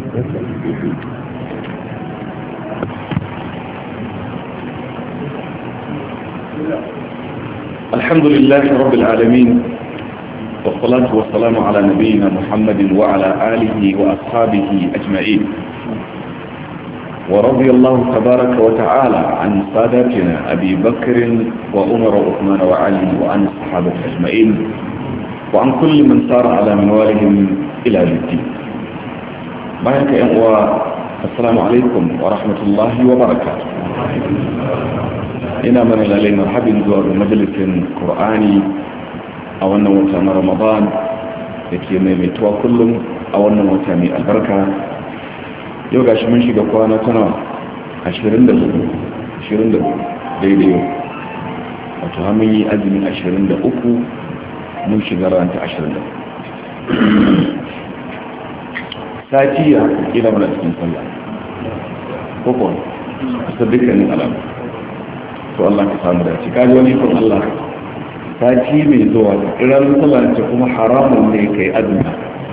الحمد لله رب العالمين والصلاة والسلام على نبينا محمد وعلى آله وأصحابه أجمعين ورضي الله تبارك وتعالى عن ساداتنا أبي بكر وعمر وعثمان وعلي وعن الصحابة أجمعين وعن كل من سار على منوالهم إلى الدين. بارك السلام عليكم ورحمة الله وبركاته. ina mana lalai marhabin zuwa ga majalisin Qur'ani a wannan wata na Ramadan da ke maimaituwa kullum a wannan wata mai albarka. Yau gashi mun shiga kwana tana 24 daidai yau, wato ha mun yi azumi 23 mun shiga ranta 24 sati ya kila mana cikin sallah ko kuwa kusa dukkanin alamu. To Allah ka samu dace. Kaji wani kun Allah sati mai zuwa iran sallah ce kuma haramun ne kai azumi.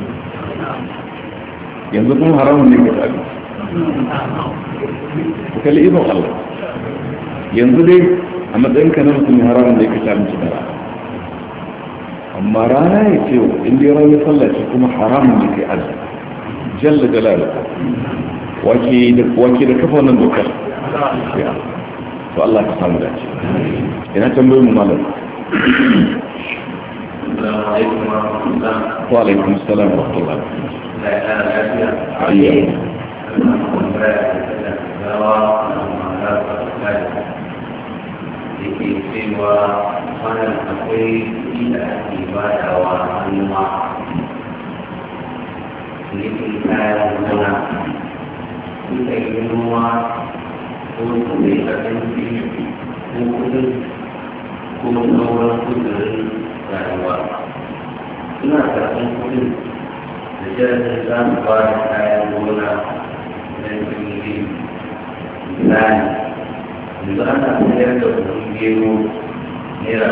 Yanzu kuma haramun ne kai azumi. Ku kalli ibn Allah. Yanzu dai a matsayin ka na mutum haramun ne kai abinci da rana. Amma rana ya ce in dai ranar sallah ce kuma haramun ne kai azumi. Jalla jalaluhu. Wake da kafa wannan dokar. To Allah ka samu dace. Ina tambayoyin mu malam. Wa alaikum assalam wa rahmatullah. ko mai abinci ko kudin ko sauran kudurin rayuwa suna karɓar kudin da jirgin za su ba da kayan gona don jiri misali yanzu ana sayar da kudin gero naira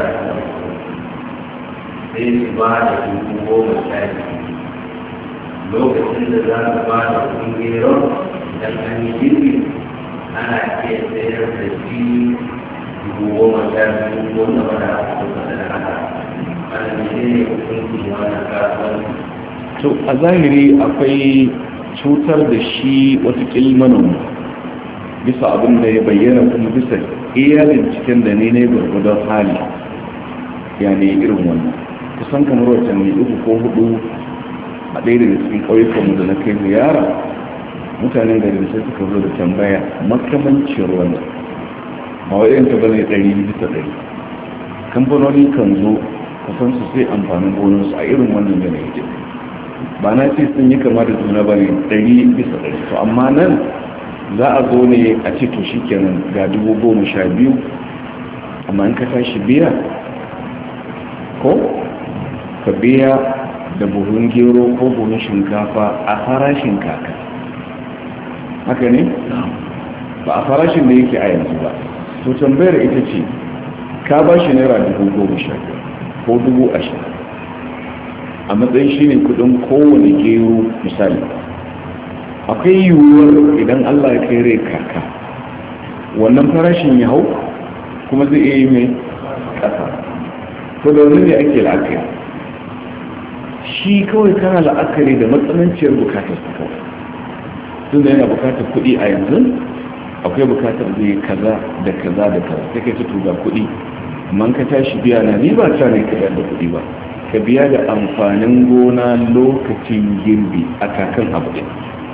sai su ba da 10,000 lokacin da za su ba da kudin gero idan an yi girbi ana iya sayar da shi 10,000 ko sama da haka ana ne hukunci wannan kasuwanci. To a zahiri akwai cutar da shi wata kilmanin bisa abin da ya bayyana kuma bisa iya binciken da ne gwargwadon hali ya ne irin wannan kusan kamar watanni 3 ko 4 a ɗaya daga cikin ƙauyukanmu da na kai ziyara mutanen gari da sai suka zo da tambaya makamancin wannan ba wa yanta bane 100%. Kamfanoni kan zo kasan su sai amfanin gonarsu a irin wannan yanayi ba na ce sun yi kama da juna ba ne 100%. To amma nan za a zo ne a ce to shi kenan ga 12,000 amma in ka tashi biya ko ka biya da buhun gero ko buhun shinkafa a farashin kaka. Haka ne? Ba a farashin da yake a yanzu ba. To tambayar ita ce ka ba shi naira 10,000 ko 20,000 a matsayin shi ne kudin kowane gero misali. Akwai yiwuwar idan Allah ya kai rai kaka wannan farashin ya hau kuma zai iya yi mai kasa. To da wani ne ake la'akari? Shi kawai kana la'akari da matsananciyar bukatar su kawai. Tunda yana bukatar kuɗi a yanzu akwai bukatar zai kaza da kaza da kaza sai kai tutu ga kuɗi amma ka tashi biya na ni ba ta ne ka da kuɗi ba ka biya da amfanin gona lokacin girbi a kakan abu ɗin.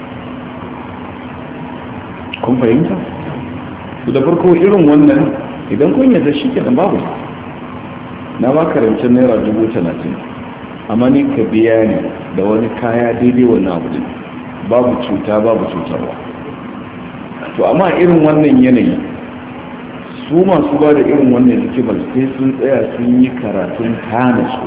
Kun fahimta? Da farko irin wannan idan kun yadda shi kenan babu na ba karancin naira 30,000 amma ni ka biya ne da wani kaya daidai wannan abu ɗin babu cuta babu cutarwa. To amma irin wannan yanayi su masu ba da irin wannan hikimar sai sun tsaya sun yi karatun tana su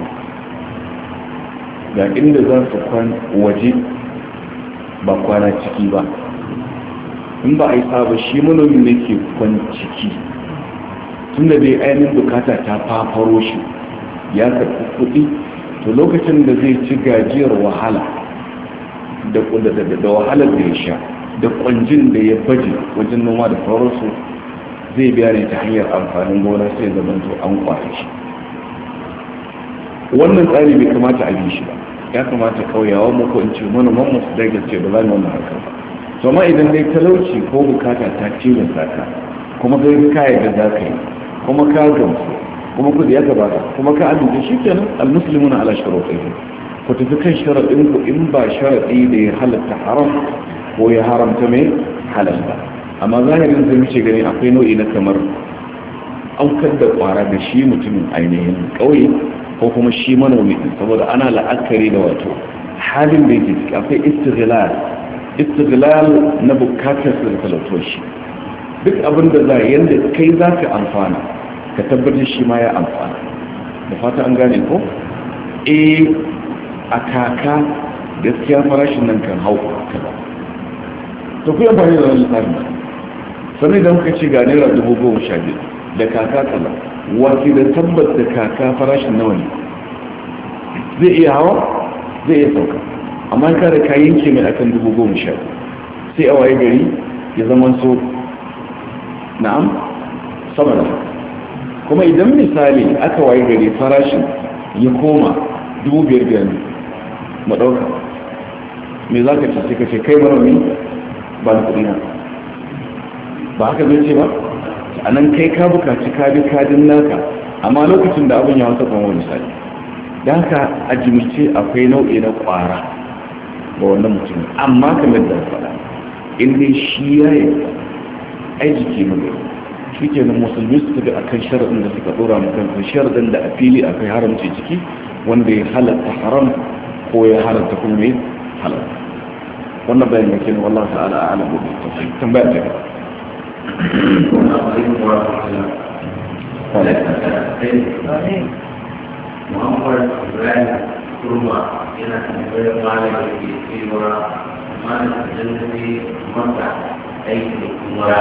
ga inda za su kwan waje ba kwana ciki ba. In ba a yi saba shi manomi ne ke kwan ciki tun da dai ainihin bukata ta fafaro shi ya karɓi kuɗi to lokacin da zai ci gajiyar wahala da wahalar da ya sha da kwanjin da ya baje wajen noma da sauransu zai biya ne ta hanyar amfanin gona sai zamanto an kwaye shi. wannan tsari bai kamata a bi shi ba, ya kamata kauyawa mu ko in ce manoman mu su daga ce ba za mu wannan harkar ba. to amma idan dai talauci ko bukata ta tilasta ka kuma kai ka yadda za ka yi kuma ka gamsu kuma kudi ya gabata kuma ka amince shi kenan almuslimuna ala shuruɗihim ku tafi kan sharaɗin ku in ba sharaɗi da ya halatta haram ko ya haramta mai halal ba. amma zahirin zai wuce gani akwai nau'i na kamar aukar da kwara da shi mutumin ainihin ƙauye ko kuma shi manomi saboda ana la'akari da wato halin da yake ciki akwai istighlal na bukatar su da talautar shi. duk abin da za yanda kai za ka amfana ka tabbatar shi ma ya amfana. da fata an gane ko a kaka gaskiya farashin nan kan hau kaza to ku amfani da wani tsari sannan idan kuka ce ga naira 10,000 da kaka kaza wace da tabbata da kaka farashin nawa ne zai iya hawa zai iya sauka amma ka da kayan ke mai akan 10,000 sai a waye gari ya zama so na'am sama da kuma idan misali aka waye gari farashin ya koma 5,000 maɗauka me za ka ce ka ce kai manomi ba da kuɗi na ba haka zai ce ba a nan kai ka bukaci kadin naka amma lokacin da abin ya wata kwanwa misali da haka a jimilce akwai nau'i na ƙwara ga wannan mutum amma kamar da faɗa inda shi ya yi aiki magana shi ke nan musulmi su tafi akan sharaɗin da suka ɗora mutum sharaɗin da a fili akwai haramci ciki wanda ya halatta haram ko ya halatta kuma mai halatta wannan bayan yake ne wallah ta'ala a alamu da tafi tambaya ta gaba Muhammad Ibrahim Kurma yana tambayar malam da ke cewa malam idan ka je maka aiki da kumara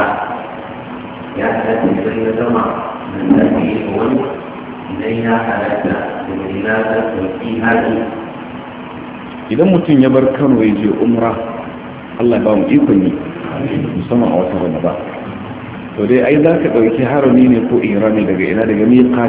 ya halatta idan ya zama nan da ke yi wani idan ya halatta da mai nasa sauki haji. Idan mutum ya bar Kano ya je umra Allah ba mu ikon yi musamman a wata rana ba to dai ai za ka ɗauki harami ne ko irami daga ina daga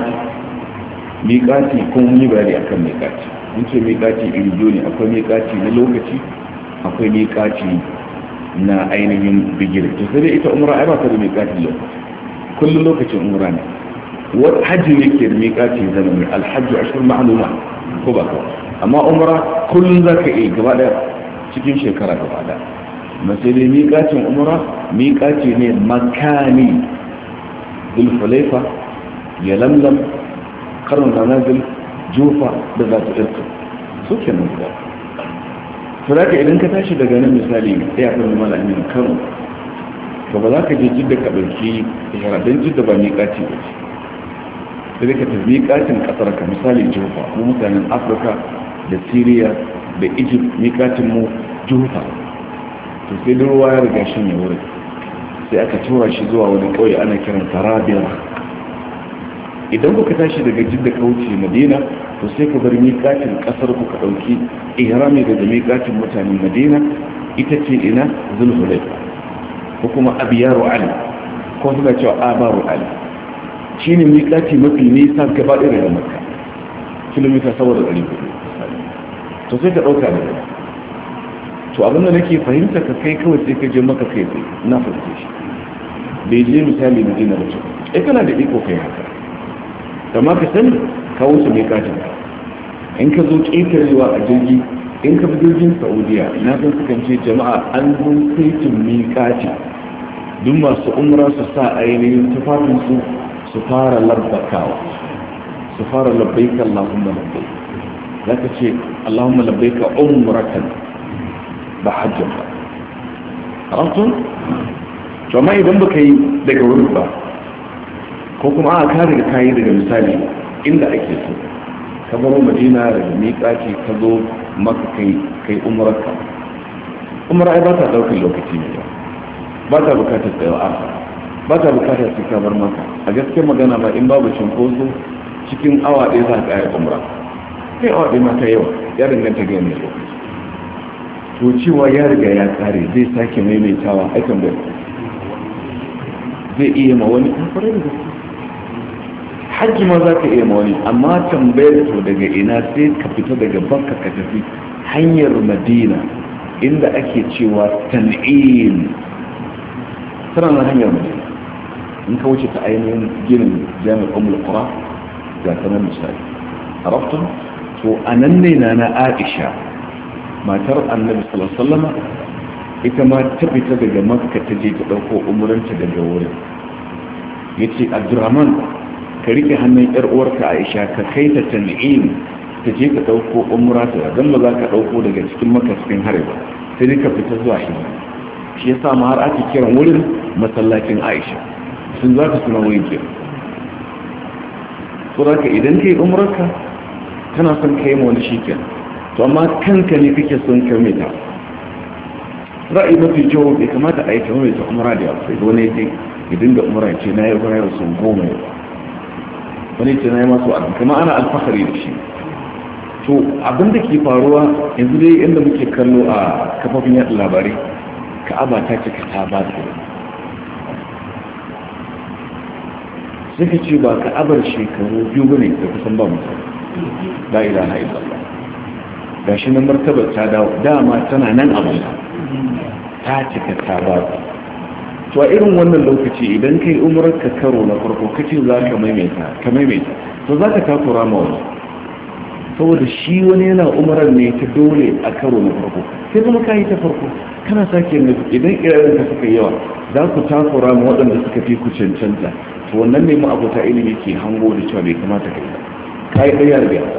miƙati ko mun yi bayani akan miƙati mun ce miƙati iri biyu ne akwai miƙati na lokaci akwai miƙati na ainihin bigire to sai dai ita umra ai ba ta da miƙati lokaci kullum lokacin umra ne wani hajji ne ke da miƙati zamani alhajju ashhur ma'luma ko ba ka amma umra kullum za ka iya gaba ɗaya cikin shekara gaba ɗaya amma sai dai miƙacin umra miƙaci ne makani zulfulaifa ya lamlam karin ranazil jufa da za ta ɗarka su ke nan guda suraka idan ka tashi daga nan misali ɗaya kan malamin kano to ba za ka je jidda ka ɗauki sharadun jidda ba miƙaci ba ce sai ka tafi miƙacin ƙasar ka misali jufa mu mutanen afirka da syria da egypt miƙacin mu jufa to sai da ruwa ya riga shi ne wurin sai aka tura shi zuwa wani ƙauye ana kiran rabia idan kuka tashi daga jidda ka wuce madina to sai ka bar miƙatin ƙasar ku ka ɗauki ihrami daga miƙatin mutanen madina ita ce ina zulhulaifa ko kuma abiyaru ali ko suna cewa abaru ali shine miƙati mafi nisa gaba ɗaya daga makka kilomita saboda 400 to sai ka ɗauka daga to abinda nake fahimta ka kai kawai sai ka je maka kai tsaye na fahimce shi bai je misali madina ba ce kana da iko kai haka da ma ka sani ka wuce mai kajin in ka zo ƙetarewa a jirgi in ka fi jirgin saudiya na san sukan ce jama'a an zo kaitin miƙaci duk masu umra su sa ainihin tufafinsu su fara labbakawa su fara labbaika allahumma labbaik za ka ce allahumma labbaika umratan ba hajjan ba haramtun to amma idan baka yi daga wurin ba ko kuma a kare da kayi daga misali inda ake so ka baro madina daga miƙaci ka zo maka kai umarka umar ai ba ta ɗaukar lokaci ne ba ta bukatar tsayawa arfa ba ta bukatar su ka bar maka a gaske magana ba in babu cinkoso cikin awa ɗaya za ka yi umra kai awa ɗaya mata yawa ya danganta ga yanayin lokaci to to cewa ya riga ya kare zai sake maimaitawa aikan bai zai iya ma wani kwarai da gaske hajji ma za ka iya ma wani amma tambayar to daga ina sai ka fita daga banka ka tafi hanyar madina inda ake cewa tan'im tana na hanyar madina in ka wuce ta ainihin ginin jami'ar umar kura ga sanar misali a raftun to a nan ne na aisha matar annabi sallallahu ita ma ta fita daga makka ta je ta ɗauko umuranta daga wurin ya ce abdurrahman ka rike hannun yar uwarka aisha ka kai ta tan'im ta je ka ɗauko umra ta don ba za ka ɗauko daga cikin makka cikin hare ba sai dai ka fita zuwa shi ya sa ma har ake kiran wurin masallacin aisha sun za ka suna wurin kira so za ka idan ka yi umrarka kana son ka yi ma wani shi kenan to amma kanka ne kake son ka mita ra'ayi mafi kyau bai kamata a yi ta mai ta umara da yawa sai wani ya dinga umara ce na yi umara sun 10 yau wani ce na yi masu abin kama ana alfahari da shi to abin da ke faruwa yanzu dai inda muke kallo a kafafin yadda labarai ka'aba ta cika ta ba da suka ce ba ka'abar shekaru 2 bane da kusan ba mutum la ilaha illallah gashi nan martabar ta dawo dama tana nan abin ta cika ta ba to a irin wannan lokaci idan kai umrar ka karo na farko kace za ka maimaita to za ka takura ma wani saboda shi wani yana umrar ne ta dole a karo na farko sai kuma ka yi ta farko kana sake ne idan irin ka suka yawa za ku takura ma waɗanda suka fi ku cancanta to wannan ne mu abota ilimi ke hango da cewa bai kamata ka yi ba ka yi ɗaya da biya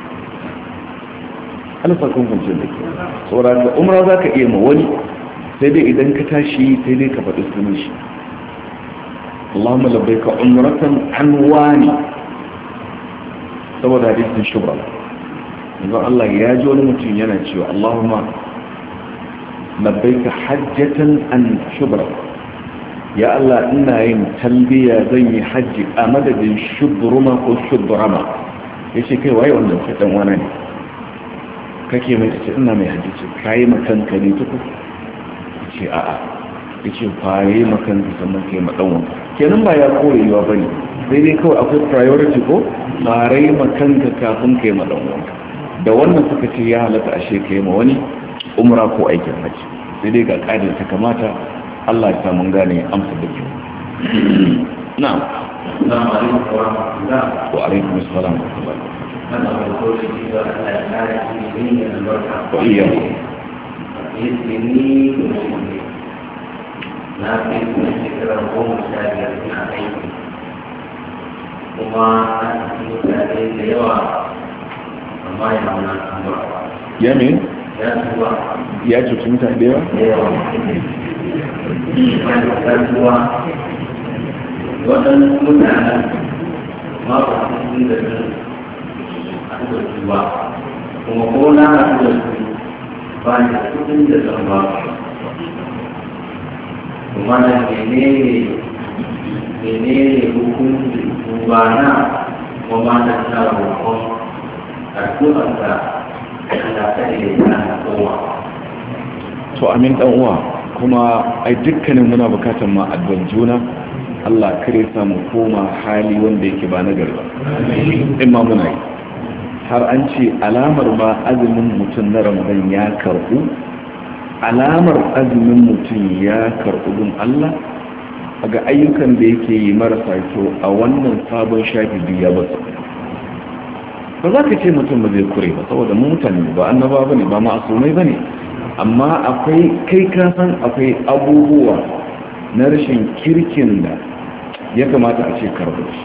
alfakun kwanciyar da ke saboda umra za ka iya ma wani sai dai idan ka tashi sai dai ka faɗi sunan shi Allahumma labbaika umratan an wani saboda hadisin shubra yanzu Allah ya ji wani mutum yana cewa Allahumma labbaika hajjatan an shubra ya Allah ina yin talbiya zan yi hajji a madadin shubruma ko shubrama yace kai waye wannan fitan wani ne kake mai ce ina mai hajji ce kayi makanka ne tuku ce a'a ya ce fare makanka sannan kai maɗanwan kenan ba ya korewa ba ne sai dai kawai akwai priority ko fare makanka kafin kai maɗanwan da wannan suka ce ya halatta ashe kai ma wani umra ko aikin hajji sai dai ga ƙa'idar ta kamata Allah ya samu gane amsa da kyau na'am wa alaikum assalam wa rahmatullahi وإياه يمين ya cuci mutane da yawa? waɗannan mutanen ma ba su da ba kuma ko na haɗu da su ba ne kudin da zan ba kuma na menene hukunci ba na kuma na tsara hukun addu'arsa da ta da ya na kowa to amin dan uwa kuma ai dukkanin muna bukatar ma addu'ar juna Allah kare samu koma hali wanda yake ba na garba in ma muna yi har an ce alamar ma azumin mutum na ramadan ya karɓu alamar azumin mutum ya karɓu don Allah ga ayyukan da yake yi marasa kyau a wannan sabon shafi biya ba su ba za ka ce mutum ba zai kure ba saboda mutane ba annaba ba ne ba ma'asumai ba ne amma akwai kai kasan akwai abubuwa na rashin kirkin da ya kamata a ce karɓar shi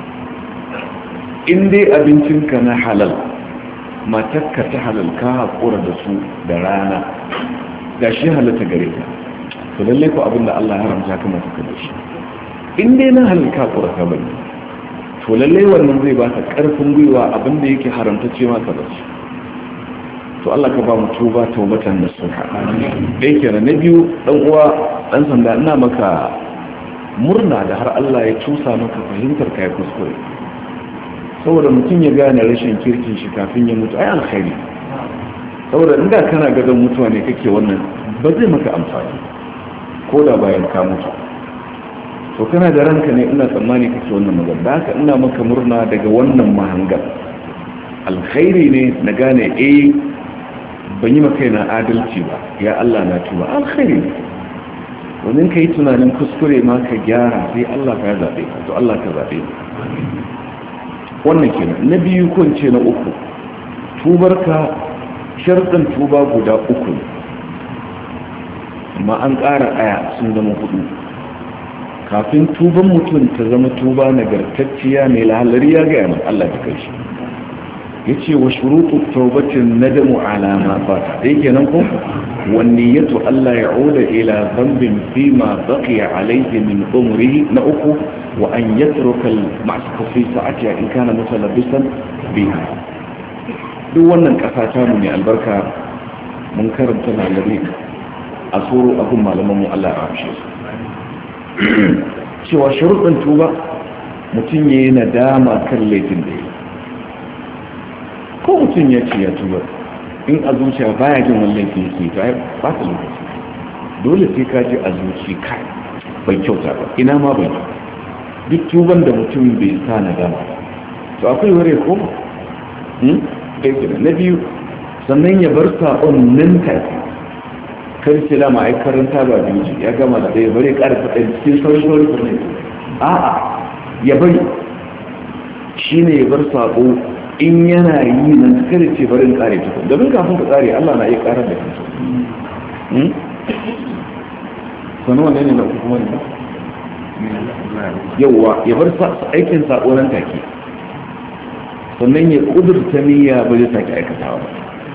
in dai abincinka na halal matakka ta halal ka haƙura da su da rana ga shi halatta gare ka to lalle ko abin da Allah ya haramta ka matakka da shi in dai na halal ka haƙura ka bane to lalle wannan zai ba ka ƙarfin gwiwa abin da yake haramta ce maka da shi to Allah ka ba mu tuba taubatan nasuha dai kenan na biyu dan uwa dan sanda ina maka murna da har Allah ya tusa maka fahimtar kai kuskure saboda mutum ya gane rashin kirkin shi kafin ya mutu ai alkhairi saboda inda kana gadon mutuwa ne kake wannan ba zai maka amfani ko da bayan ka mutu. to kana da ranka ne ina tsammani kake wannan magana da haka ina maka murna daga wannan mahangar. alkhairi ne na gane ban yi maka na adalci ba, ya Allah na tuba, alkhairi ne. domin ka yi tunanin kuskure ma ka gyara sai Allah ka zaɓe ka, to Allah ka zaɓe ka. wannan kenan. na biyu ko ce na uku, tubarka sharɗin tuba guda uku ne, amma an ƙara aya sun zama 4. kafin tuban mutum ta zama tuba nagartacciya mai lahalari ya gaya mai Allah ta kai shi ya ce wa shuruɗu taubatin nadamu alama fata dai kenan ko wani yato Allah ya oda ila zambin fi ma baqiya alayhi min umrihi. na uku wa an yatruka al-ma'siyah fi sa'atiha in kana mutalabbisan biha. duk wannan kasa ta mu ne albarka mun karanta lalari a tsoro abun malaman mu Allah ya ramshe su cewa shuruɗin tuba mutum yayi nadama kan laifin da ya ko mutum ya ce ya tuba in a zuciya baya jin wani laifi yake ta ba ta lokaci dole sai ka ji a zuci kai bai kyauta ba ina ma bai duk tuban da mutum bai sa na dama to akwai ware ko na biyu sannan ya bar sabon nan take kar sai da ma'aikarin ba biyu ya gama da ɗaya bare ƙara faɗa cikin sauri kuma a'a ya bari shine ya bar sabo in yana yi nan kada ce barin kare tukun domin kafin ka tsare Allah na iya karar da kansu sanu wanne ne na uku kuma ne yauwa ya bar aikin sako nan take sannan ya kudurta niyya ba zai sake aikatawa ba.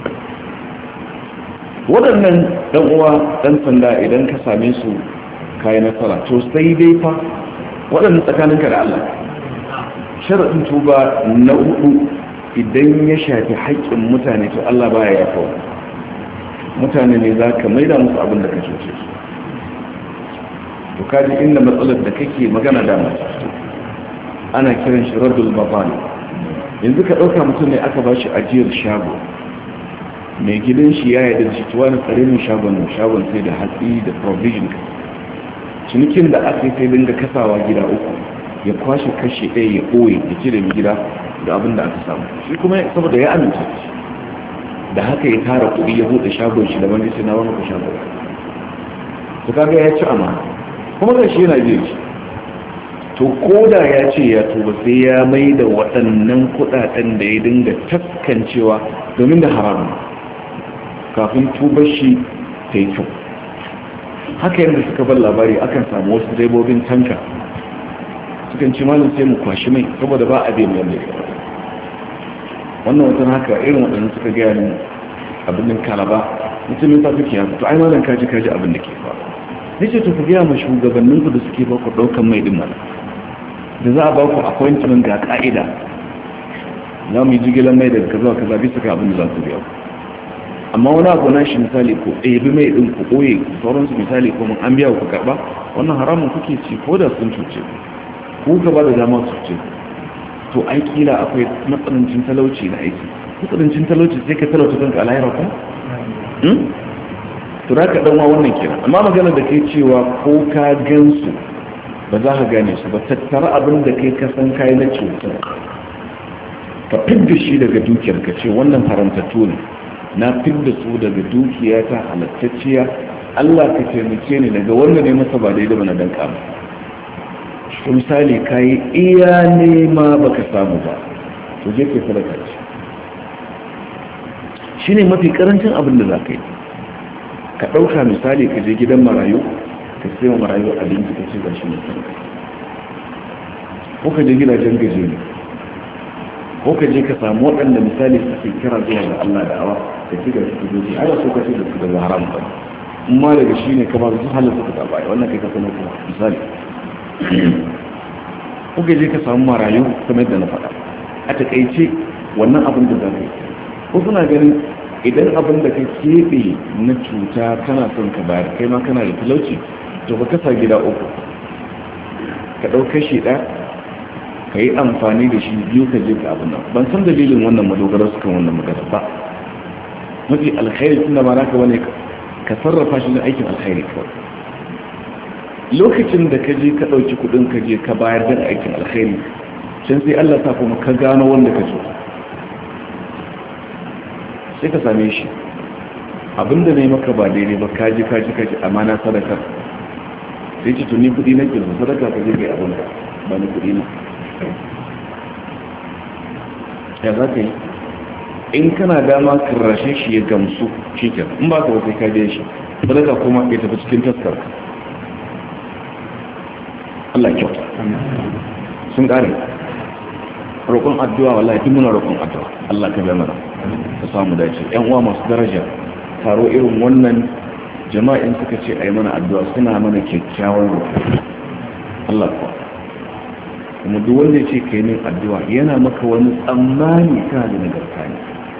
waɗannan ɗan uwa ɗan sanda idan ka same su kayi nasara to sai dai fa waɗannan tsakaninka da Allah sharaɗin tuba na 4 idan ya shafi haƙƙin mutane to Allah baya ya kawo mutane ne za ka maida musu abin da ka cuce su. to kaji inda matsalar da kake magana da masu ana kiran shi raddul mabani. yanzu ka ɗauka mutum ne aka ba shi ajiyar shago mai gidan shi ya yarda shi tuwa na tsarin shagon sai da hatsi da provision. cinikin da aka yi sai dinga kasawa gida 3 ya kwashe kashe ɗaya ya ɓoye ya cire mai gida da abin da aka samu shi kuma saboda ya amince da haka ya tara kuɗi ya buɗe shagon shi da wani sai na wani ku shagon su kaga ya ci amana kuma ga shi yana biyan shi to koda ya ce ya tuba sai ya mai da waɗannan kuɗaɗen da ya dinga taskancewa domin da haramun kafin tubar shi ta yi kyau. haka yadda suka bar labari akan samu wasu direbobin tanka sukan ci malin sai mu kwashi mai saboda ba a biyan yadda ya wannan watan haka irin waɗanda suka gaya ni abin kalaba mutumin ta suke haka to ai malam kaji abin da ke faru ne ce to ku gaya ma shugabannin ku da suke ba ku ɗaukan mai ɗin mana da za a ba ku appointment ga ƙa'ida za mu yi jigilar mai daga kaza kaza bisa ka abin da za su biya ku amma wani abu na shi misali ko ɗebi mai ɗin ku ɓoye sauransu misali ko mun an biya ku karɓa wannan haramun kuke ci ko da sun cuce ku ka ba da dama su ce to ai kila akwai matsanancin talauci na aiki matsanancin talauci sai ka talauta kanka a lahira ko to za ka ɗanwa wannan kenan amma magana da kai cewa ko ka gansu ba za ka gane su ba tattara abin da kai ka san kayi na cutar ka fidda shi daga dukiyar ka ce wannan haramtattu ne na fidda su daga dukiya ta halattacciya Allah ka taimake ni daga wanda ne masa ba daidai ba na dan kama misali ka yi iya nema baka samu ba to je ka sadaka shi ne mafi karancin abin da za ka yi ka ɗauka misali ka je gidan marayu ka sai wa marayu abinci ka ce gashi mai sarka ko ka je gidajen gaje ne ko ka je ka samu waɗanda misali suke kira zuwa ga Allah da awa da ci gashi ku zoji ana so ka ce da su daga haram ba amma daga shi ne kamar su halin su ka baya wannan kai ka sanar kuma misali kuka je ka samu marayu kamar yadda na faɗa a takaice wannan abin da za ka yi ko suna ganin idan abin da ka keɓe na cuta kana son ka bayar kai ma kana da talauci to ka kasa gida 3 ka ɗau kashi ɗaya ka yi amfani da shi 2 ka je ka abin nan ban san dalilin wannan madogarar su kan wannan magana ba mafi alkhairi tunda ma naka bane ka sarrafa shi da aikin alkhairi kawai. Lokacin da ka je ka ɗauki kuɗin ka je ka bayar da aikin alkhairi can sai Allah ta kuma ka gano wanda ka so sai ka same shi abinda ne maka ba daidai ba kaji amana sadaka sai ce tuni kuɗi na ke sadaka ka je kai abin ba ni kuɗi na ya za ka yi in kana dama karrashe shi ya gamsu shi ke in ba ka wasu ka biya shi sadaka kuma ya tafi cikin taskar Allah kyauta sun ƙare roƙon addu'a wallahi duk muna roƙon addu'a Allah ka biya mana ka samu dace ƴan uwa masu daraja taro irin wannan jama'in suka ce ai mana addu'a suna mana kyakkyawan roƙo Allah kuwa kuma duk wanda ya ce kai min addu'a yana maka wani tsammani kana da nagarta ne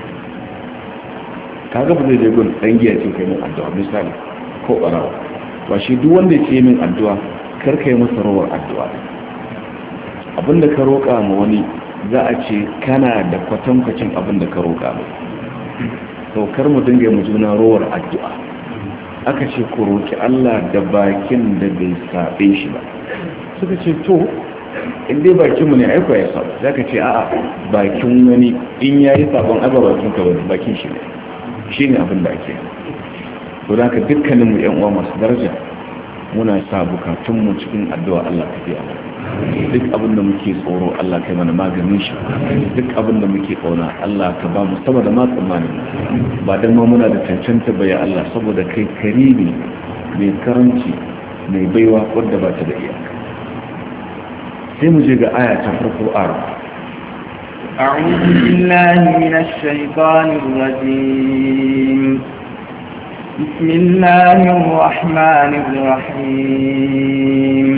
kaga ba zai je gun dan giya ce kai min addu'a misali ko barawa ba shi duk wanda ya ce min addu'a kar kai masa rawar addu'a abinda ka roƙa ma wani za a ce kana da kwatankwacin abinda ka roƙa mai saukar mu dinga mu juna rawar addu'a aka ce ku roƙi Allah da bakin da bai saɓe shi ba suka ce to in dai bakinmu ne aiko ya saɓa za ka ce a'a bakin wani in ya yi saɓon aba bakin ka wani bakin shi ne shi ne abin da ake to da ka dukkaninmu yan uwa masu daraja muna sa bukatunmu cikin addu'a Allah ka biya duk abin da muke tsoro Allah kai mana maganin shi duk abin da muke kauna Allah ka ba mu sama da ma tsammanin ba dan ma muna da cancanta ba ya Allah saboda kai karimi mai karanci mai baiwa wadda ba ta da iyaka sai mu je ga aya ta farko ara أعوذ بالله من الشيطان الرجيم بسم الله الرحمن الرحيم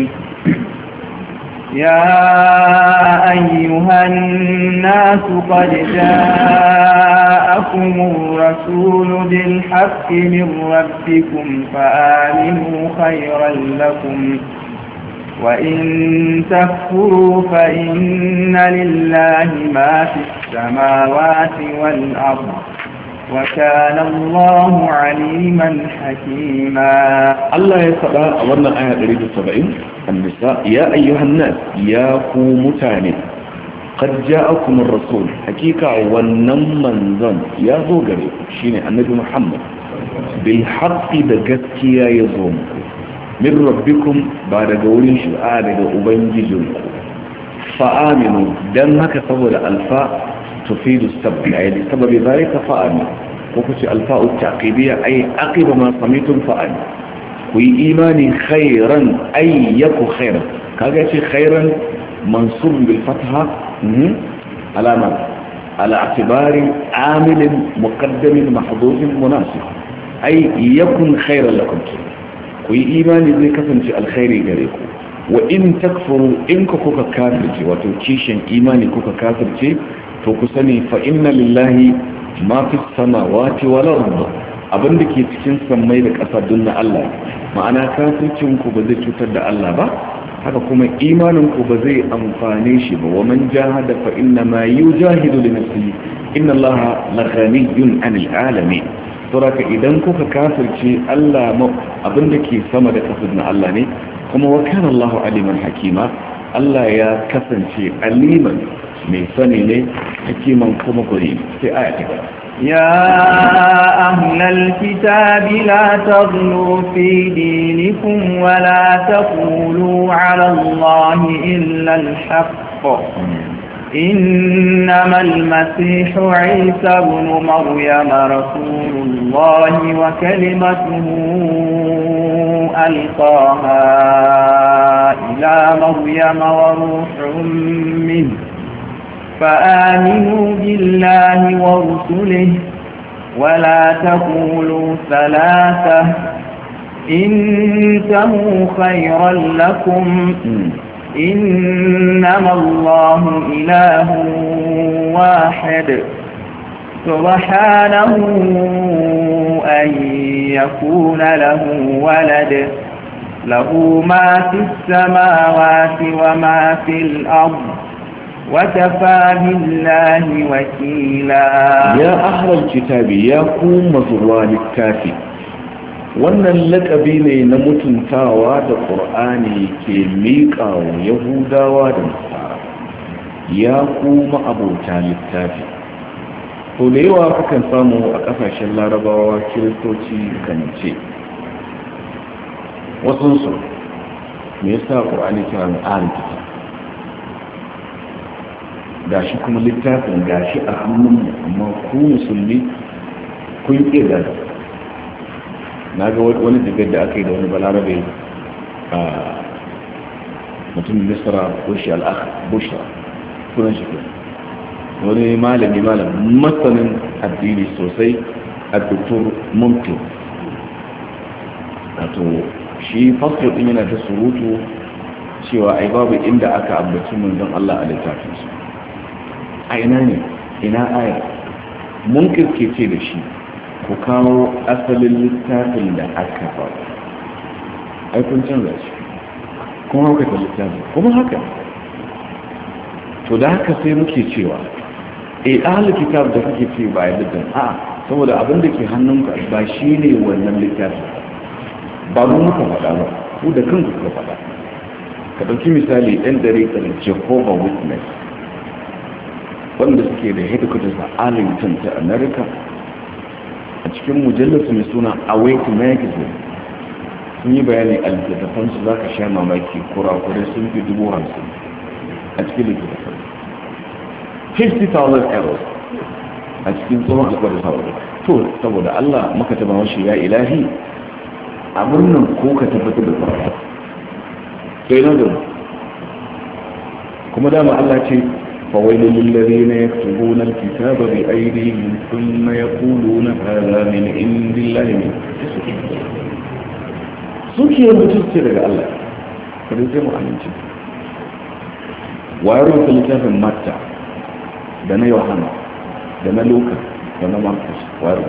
يا أيها الناس قد جاءكم الرسول بالحق من ربكم فآمنوا خيرا لكم وإن تكفروا فإن لله ما في السماوات والأرض وكان الله عليما حكيما. الله يسأل أولا آية 170 النساء يا أيها الناس يا قومتاني قد جاءكم الرسول حقيقة ونمن ذن يا زوجري شيني النبي محمد بالحق دقتيا يزومكم من ربكم بعد قولين شبعا لدى أبنجزنكم فآمنوا دمك صبر الفاء تفيد السبب يعني سبب ذلك فآمنوا وكش الفاء التعقيبية أي عقب ما سميتم فآمنوا وإيماني خيرا أي يكو خيرا كاجة خيرا منصوب بالفتحة على ما على اعتبار عامل مقدم محظوظ مناسب أي يكن خيرا لكم وإيماني ذي كفنش الخير إليكم وإن تكفروا إن كوكا كافرتي وتوكيشن إيماني كوكا كافرتي فكسني فإن لله ما في السماوات والأرض abin da ke cikin sammai da ƙasa dunna Allah ma'ana kafircinku ba zai cutar da Allah ba haka kuma imaninku ba zai amfane shi ba wa man jahada fa inna ma yujahidu li nafsihi inna Allah la ghaniyyun 'anil 'alamin saboda idan kuka kafirce Allah abin da ke sama da ƙasa dunna Allah ne kuma wa kana Allah aliman hakima Allah ya kasance aliman mai sani ne hakiman kuma guri sai aya ta gaba يا أهل الكتاب لا تغلوا في دينكم ولا تقولوا على الله إلا الحق إنما المسيح عيسى بن مريم رسول الله وكلمته ألقاها إلى مريم وروح منه فآمنوا بالله ورسله ولا تقولوا ثلاثة انتهوا خيرا لكم إنما الله إله واحد سبحانه أن يكون له ولد له ما في السماوات وما في الأرض وكفى بالله وكيلا يا أهل الكتاب يا قوم زوال الكافي wannan lakabi ne na mutuntawa da ƙur'ani ke miƙa wa yahudawa da nasara ya kuma abota littafi to da yawa akan samu a ƙasashen larabawa kiristoci kan ce wasunsu me yasa ƙur'ani kira na ahlul kitab gashi kuma littafin gashi a hannunmu amma ku musulmi kun ƙi na ga wani jigar da aka yi da wani balarabe a mutum misra bushi al'akh bushra sunan shi wani malami masanin addini sosai a doktor mumkin wato shi fasfo din yana ta surutu cewa ai babu inda aka ambaci manzon Allah a littafinsu a ina ne ina aya mun kirkece da shi ku kawo asalin littafin da aka ba ai kun canza shi kuma haka ta littafin kuma haka to da haka sai muke cewa ahlul kitab da kake ce ba ya littafin saboda abin da ke hannunka ba shi ne wannan littafin ba mu muka faɗa ba ku da kanku kuka faɗa ka ɗauki misali ɗan dare tsarin Jehovah Witness wanda suke da headquarters a Arlington ta America a cikin mujallarsu mai suna Awake Magazine sun yi bayani a littattafansu za ka sha mamaki kurakurai sun fi 50,000 a cikin littattafan 50,000 errors a cikin tsohon alkwada saurari to saboda Allah maka taba mashi ya ilahi abin nan ko ka tabbatar da tsara sai na gaba kuma dama Allah ce فويل للذين يكتبون الكتاب بأيديهم ثم يقولون هذا من عند الله suke mutunci daga Allah kada sai mu amince wayar da littafin Matta da na Yohana da na Luka da na Markus wayar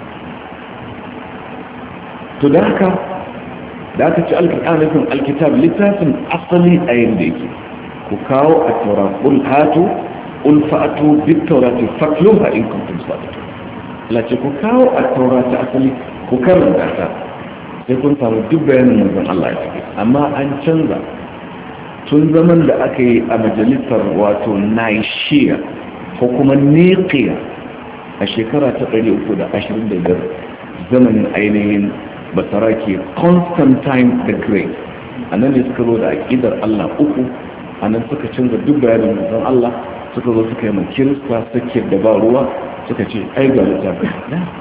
to da aka ci alƙur'anin alkitab littafin asali a yanda yake ku kawo a taura ƙul hatu ƙul fa'atu bit taurati fatluha in kuntum sadiqin la ce ku kawo a taura ta asali ku karanta ta sai kun samu duk bayanin manzon Allah ya ce amma an canza tun zaman da aka yi a majalisar wato Nicaea ko kuma Nicaea a shekara ta 325 zamanin ainihin basarake Constantine the Great anan ne suka zo da aqidar Allah uku a nan suka canza duk bayanin manzon Allah suka zo suka yi mai kirista suke da ba ruwa suka ce ai ga littafin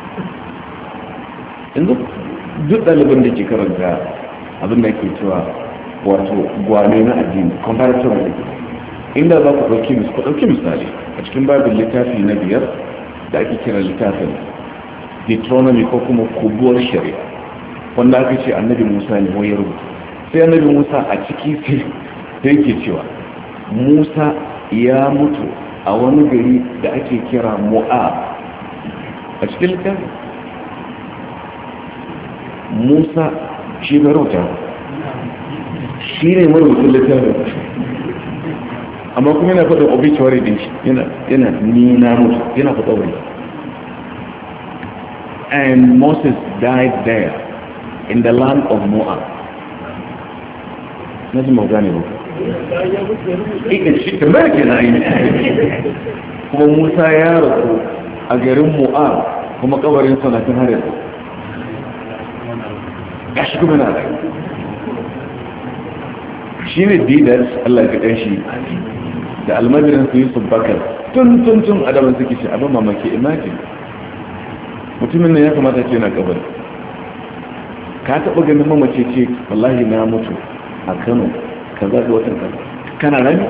yanzu duk ɗaliban da ke karanta abin da ke cewa wato gwane na addini comparative religion inda za ku ɗauki misali a cikin babin littafi na 5 da ake kira littafin Deuteronomy ko kuma kubuwar shari'a wanda aka ce annabi Musa ne ya rubuta sai annabi Musa a ciki sai ke cewa Musa ya mutu a wani gari da ake kira Mo'ab a cikin littafi Musa shi barauta shi ne marubutun littafi amma kuma yana faɗin obituary din shi yana ni na mutu yana faɗa wani and Moses died there in the land of Moab na ji magana ba ika shi kamar ke na yi kuma Musa ya rasu a garin Moab kuma kabarin sanatin har yanzu ya shi kuma na rai shi ne didas Allah ya kaɗan shi da almajirin su yi su bakar tun adaban suke shi abin mamaki imagine mutumin nan ya kamata ce na kabari ka taɓa ganin mamace ce wallahi na mutu a Kano ka zaɓi watan kano kana rami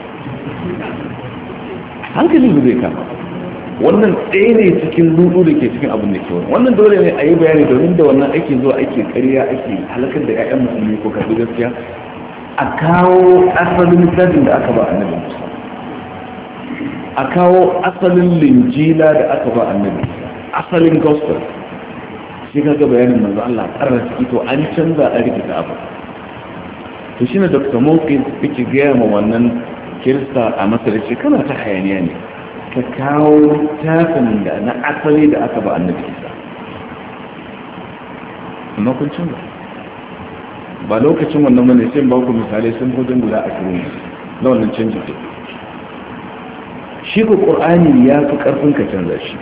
hankalin da zai kama wannan ɗaya ne cikin dudu da ke cikin abin da ke wannan dole ne a yi bayani domin da wannan ake zuwa ake ƙarya ake halakar da 'ya'yan musulmi ko karɓi gaskiya a kawo asalin littafin da aka ba annabi Musa a kawo asalin linjila da aka ba annabi asalin gospel shi kaga bayanin manzo Allah karra ciki to an canza a rikita abu to shine Dr. Mawqif yake gaya ma wannan kirista a masar ce kana ta hayaniya ne ka kawo littafin da na asali da aka ba annabi isa amma kun canza ba lokacin wannan mana sai ba ku misalai sun hudun guda 20 na wannan canjin da shi ko qur'ani ya fi karfin ka canza shi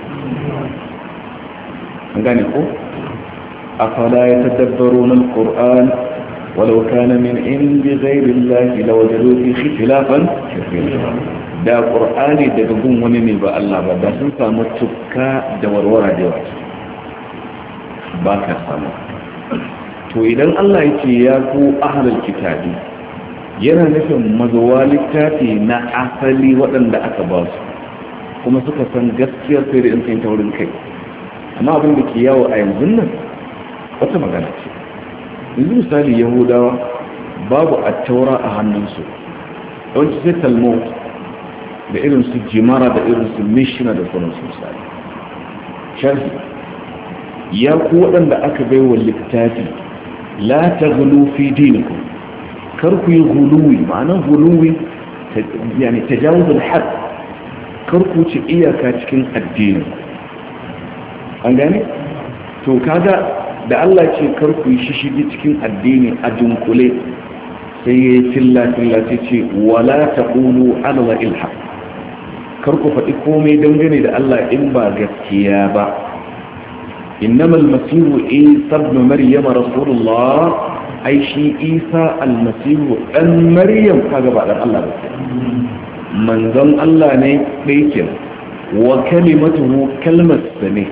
an gane ko afala yatadabbaruna alquran walau kana min indi ghayri allahi lawajadu fi ikhtilafan kathira da qur'ani daga gun wani ne ba Allah ba da sun samu tukka da warwara da yawa ba ka samu to idan Allah ya ce ya ku ahlul kitabi yana nufin mazuwa littafi na asali waɗanda aka ba su kuma suka san gaskiyar sai da in kai taurin kai amma abin da ke yawo a yanzu nan wata magana ce yanzu misali yahudawa babu attaura a hannunsu yawanci sai talmud da irin su jimara da irin su mishina da sauransu misali sharhi ya ku waɗanda aka bai wa littafi la ta gulu fi dinikum kar ku yi guluwi ma'anar guluwi yani tajawuzul had kar ku ci iyaka cikin addini an gane to kaga da Allah ce kar ku yi shishigi cikin addini a dunkule sai ya yi filla sai ce wala taqulu ala ilha kar ku faɗi komai dangane da Allah in ba gaskiya ba إنما المسيح عيسى ابن مريم رسول الله أي شيء عيسى المسيح أن مريم كذا بعد الله بس من ذن الله نه بيكر وكلمته كلمة سنة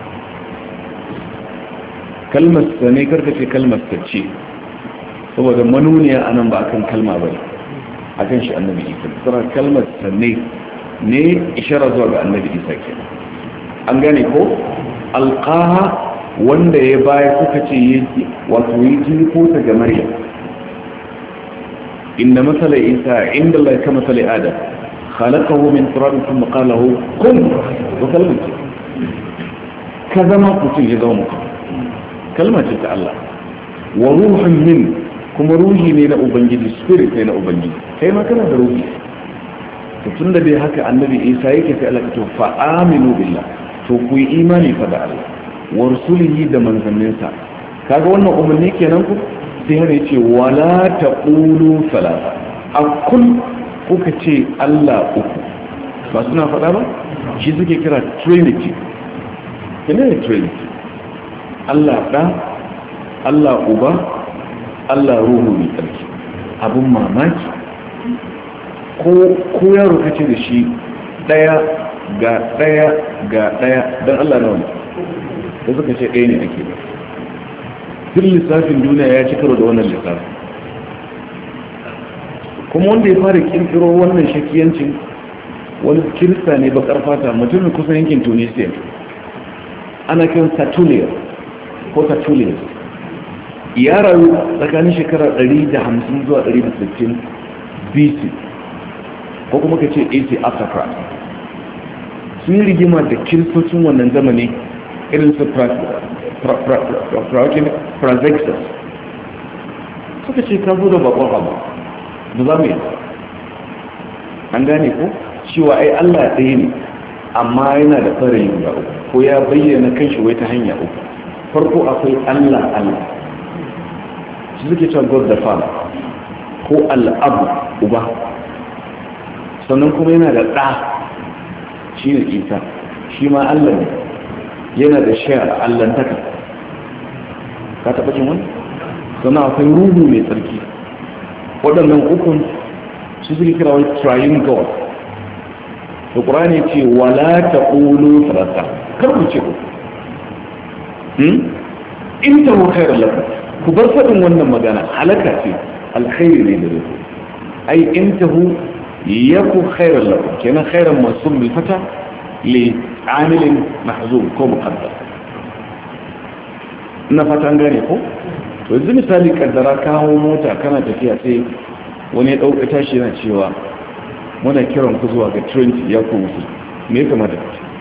كلمة سنة كركة كلمة تشي هو ده منونيا أنا بأكن كلمة بل أكن شيء النبي عيسى ترى كلمة سنة ne ishara zuwa ga annabi Isa kenan an gane ko alqaha wanda ya baya kuka ce yake wato yi ko ta ga Maryam inna masala Isa inda Allah ka masala Adam khalaqahu min turab thumma qala lahu kun wa kalmatu ka zama mutum ya zama mutum kalma ce ta Allah wa ruhun min kuma ruhi ne na ubangiji spirit ne na ubangiji kai ma kana da ruhi to tunda dai haka annabi Isa yake sai Allah to fa aminu billah to ku yi imani fa da Allah wa rusulihi da manzanninsa kaga wannan umarni kenan ku sai har yace wala taqulu salasa akul kuka ce Allah uku ba suna faɗa ba shi suke kira trinity kenan trinity Allah da Allah uba Allah ruhu mai tsarki abun mamaki ko yaro kace da shi daya ga daya don Allah na wani da suka ce ɗaya ne ake ba duk lissafin duniya ya ci karo da wannan lissafin kuma wanda ya fara kirkiro wannan shakiyancin wani kirista ne bakar fata mutumin kusan yankin tunisia ana kiran Tertullian ko Tertullian ya rayu tsakanin shekarar 150 zuwa 160 BC ko kuma ka ce 80 after Christ sun yi rigima da kiristocin wannan zamani irin su Praxetus suka ce ka zo da bakon abu da za mu yi an gane ko cewa ai Allah ɗaya ne amma yana da fara yin guda uku ko ya bayyana kan shi wai ta hanya uku farko akwai Allah su suke cewa God the Father ko al'abu uba sannan kuma yana da ɗa shi ne Isa shi ma Allah ne yana da shayar allantaka ka taɓa cin wani sannan akwai ruhu mai tsarki waɗannan ukun su suke kira wani triune God da ƙurani ce wala ta ƙulu sarasa kar ku ce ku in ta hukairar lafi ku bar faɗin wannan magana halaka ce alkhairi ne da rufu ai in ta hu ya ku khairar lafi kenan khairar masu milfata le amilin mahzum ko muqaddar ina fatan gane ko to yanzu misali kaddara kawo mota kana tafiya sai wani ya ɗauka tashi yana cewa muna kiran ku zuwa ga Trinity ya ku musu me ya kamata ka ce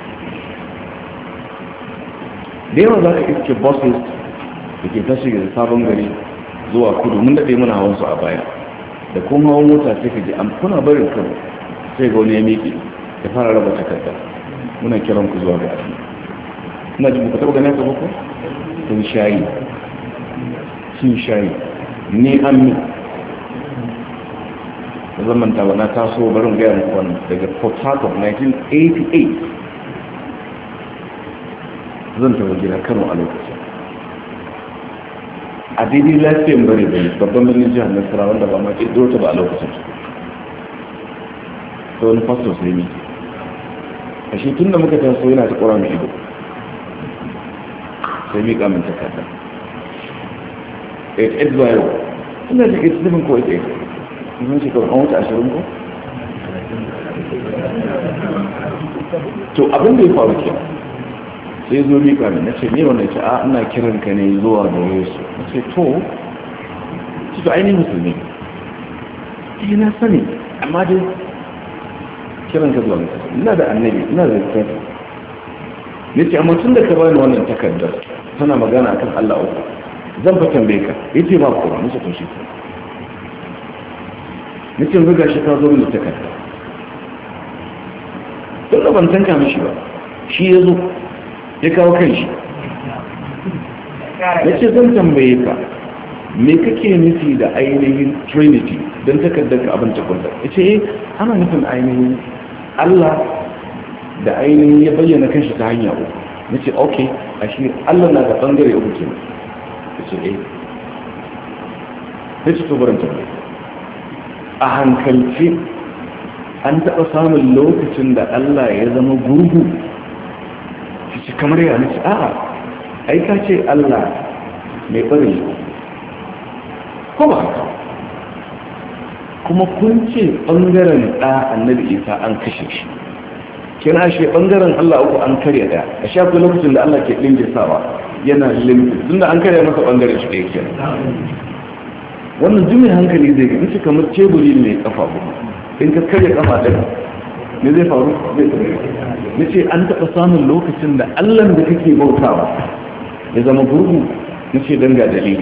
da yawa za ka iske buses da ke tashi ga sabon gari zuwa kudu mun daɗe muna hawan su a baya da kuma hawan mota sai ka ji an kuna barin karo sai ga wani ya miƙe ya fara raba takarda muna kiran ku zuwa ga addini ina ji ku taɓa ganin ka ba ko sun shayi ni an mi zaman ta na taso barin gaya muku wannan daga Port Harcourt 1988 zan taɓa gida Kano a lokacin a daidai lafiyan bari bai babban birnin jihar Nasara wanda ba ma ƙirƙiro ta ba a lokacin ta wani pastor sai mi a shi tun da muka taso yana ta ƙura mai ido sai mi ƙamin takarda 8 zuwa yau ina da 87 ko 88 sun shekaru an wuce 20 ko? to abin da ya faru ke sai zo miƙa ne na ce ne wanda ce a ina kiran ka ne zuwa da yesu na ce to ci to ainihin musulmi na sani amma dai kiran ka zuwa ina da annabi ina da littafi ne ce amma tun da ka bani wannan takardar tana magana kan Allah uku zan fa tambaye ka yace ba ko musu to shi nace ga shi ka zo min takarda to da ban tanka mishi ba shi yazo ya kawo kanshi nace zan tambaye ka me kake nufi da ainihin trinity dan takardar ka abin takardar yace ana nufin ainihin Allah da ainihin ya bayyana kanshi ta hanya uku nace okay ashe Allah na da bangare uku kenan ce sai ci tubarin tambayi a hankalci an taɓa samun lokacin da Allah ya zama gurgu ci kamar yana ci a'a aika ce Allah mai ɓarin ko ba haka kuma kun ce ɓangaren ɗa annabi isa an kashe shi kina shi ɓangaren Allah uku an karya ɗaya a shafi lokacin da Allah ke ɗingisawa yana limfi tunda an karya masa bangare shi ɗaya kenan wannan jimin hankali zai gani shi kamar teburi mai kafa kuma in ka karya kafa ɗaya ne zai faru zai tsare na ce an taɓa samun lokacin da allan da kake bautawa ya zama gurgu na ce don ga dalili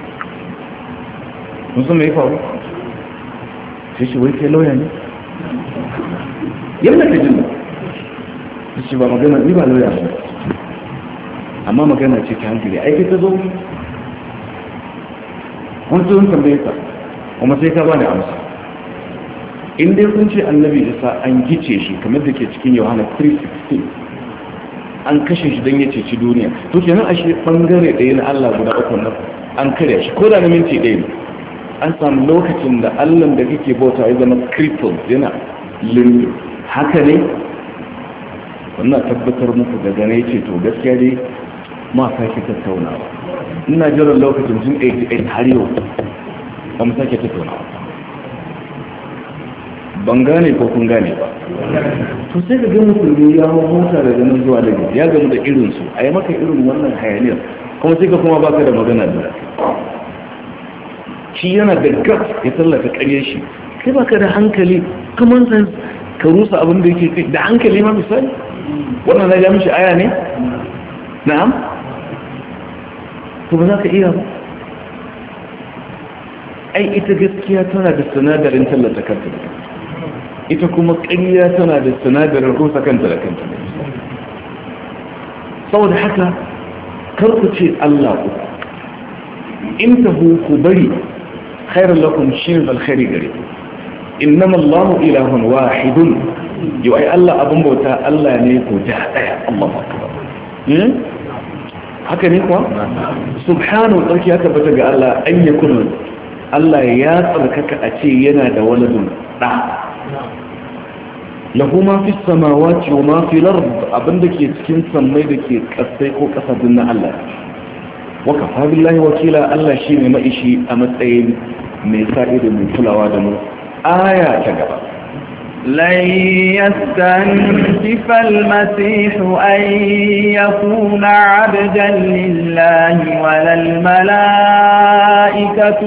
mun san mai faru sai shi wai kai lauya ne yadda ka jin da shi ba magana ni ba lauya ba amma magana ce ta hankali aiki ta zo wani tsohon tambaye ka kuma sai ka ba da amsa in dai kun ce annabi isa an gice shi kamar da ke cikin yohana 3:16 an kashe shi don ya ceci duniya to kenan a shi bangare ɗaya na allah guda uku na an karya shi ko da na minti ɗaya ne an samu lokacin da allah da kake bauta ya zama crippled yana limbi haka ne wannan tabbatar muku daga ne ce to gaskiya dai ma sake tattaunawa ina jiran lokacin tun 88 har yau ba mu sake tattaunawa ban gane ko kun gane ba to sai ka ga musulmi ya hau mota daga nan zuwa daga ya gamu da irinsu a yi maka irin wannan hayaniyar kuma sai ka kuma baka da magana da shi yana da gas ya tallata ƙarye shi kai baka da hankali common sense ka rusa abin da yake kai da hankali ma misali wannan na ja mishi aya ne na'am to ba za ka iya ba ai ita gaskiya tana da sinadarin tallata kanta da kanta ita kuma ƙarya tana da sinadarin rusa kanta da kanta saboda haka karku ce Allah ku in tahu ku bari khairul lakum shin alkhairi gare innama Allahu ilahun wahidun yau ai Allah abin bauta Allah ne ko da daya Allahu akbar haka ne kuwa subhanahu tsarki ya tabbata ga Allah an yakun Allah ya tsarkaka a ce yana da waladun da lahu ma fi samawati wa ma fi al-ard abinda ke cikin sammai da ke kasai ko kasa dinnan Allah wa kafa billahi wakila Allah shine maishi a matsayin mai sa'ido mai kulawa da mu aya ta gaba لن يستنكف المسيح أن يكون عبدا لله ولا الملائكة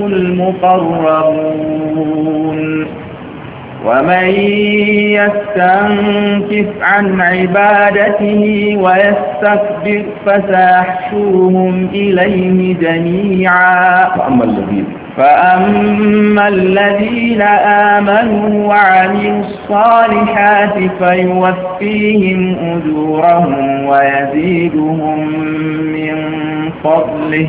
المقربون ومن يستنكف عن عبادته ويستكبر فسيحشرهم إليه جميعا فأما الذين آمنوا وعملوا الصالحات فيوفيهم أجورهم ويزيدهم من فضله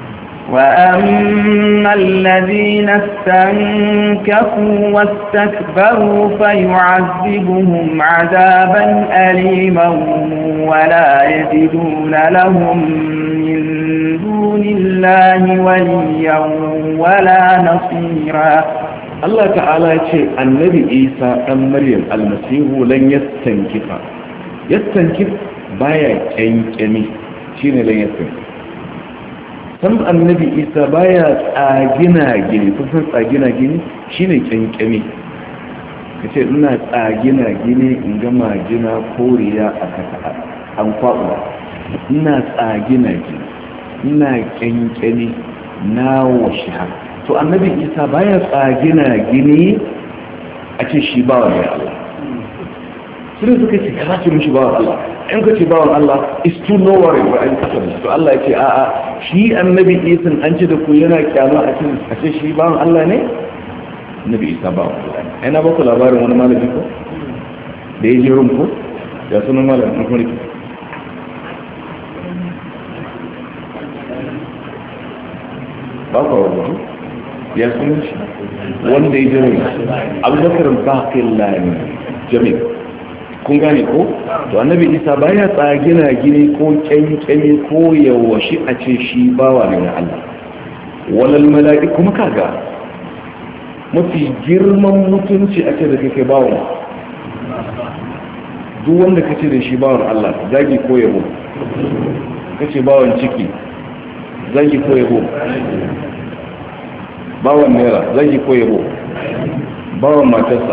وأما الذين استنكفوا واستكبروا فيعذبهم عذابا أليما ولا يجدون لهم من دون الله وليا ولا نصيرا. الله تعالى يقول النبي عيسى أم مريم المسيح لن يستنكف بايا كنكمي شين لن يستنكف san annabi isa baya tsagina gini kun san tsagina gini shine kyankyami kace ina tsagina gini in ga majina koriya a kasa an kwaɓa ina tsagina gini ina kyankyami na washi haka to annabi isa baya tsagina gini a ce shi bawa ne Allah sun suka ce ka ce mishi bawan Allah in ka ce bawan Allah is too low worry ba an kasa da to Allah ya ce a'a shi annabi Isa an ce da ku yana kyama a ce shi bawan Allah ne annabi Isa bawan Allah ne ai na ba ku labarin wani malami ko da ya je rum ko ya sunan malamin ko ne ba ku rubutu ya sunan shi wanda ya je rum Abubakar Baqillani Jami'a kun gane ko to annabi isa baya tsagina gine ko kyankyame ko yawashi a ce shi bawa ne na Allah walal mala'iku kuma kaga mafi girman mutunci a ce da kake bawa duk wanda kace da shi bawan Allah zagi ko yabo kace bawan ciki zagi ko yabo bawan naira zagi ko yabo bawan matarsa